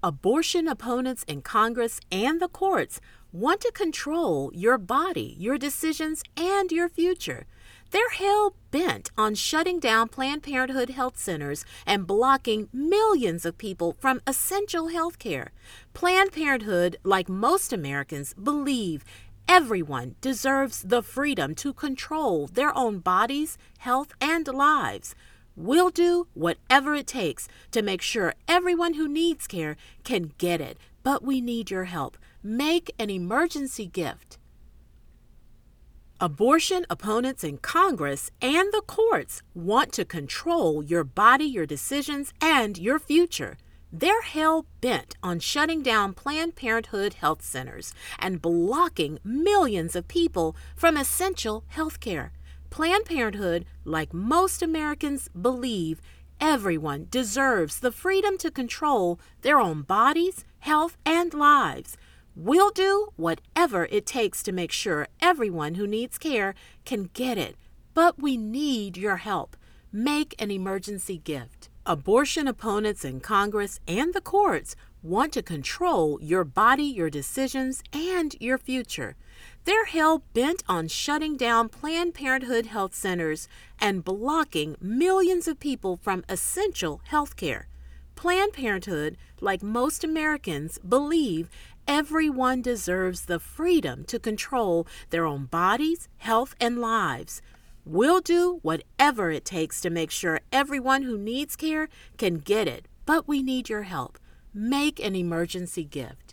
Abortion opponents in Congress and the courts want to control your body, your decisions, and your future. They're hell-bent on shutting down Planned Parenthood health centers and blocking millions of people from essential health care. Planned Parenthood, like most Americans, believe everyone deserves the freedom to control their own bodies, health, and lives. We'll do whatever it takes to make sure everyone who needs care can get it, but we need your help. Make an emergency gift. Abortion opponents in Congress and the courts want to control your body, your decisions, and your future. They're hell-bent on shutting down Planned Parenthood health centers and blocking millions of people from essential health care. Planned Parenthood, like most Americans, believe everyone deserves the freedom to control their own bodies, health, and lives. We'll do whatever it takes to make sure everyone who needs care can get it, but we need your help. Make an emergency gift. Abortion opponents in Congress and the courts want to control your body, your decisions, and your future. They're hell-bent on shutting down Planned Parenthood health centers and blocking millions of people from essential health care. Planned Parenthood, like most Americans, believe everyone deserves the freedom to control their own bodies, health, and lives. We'll do whatever it takes to make sure everyone who needs care can get it, but we need your help. Make an emergency gift.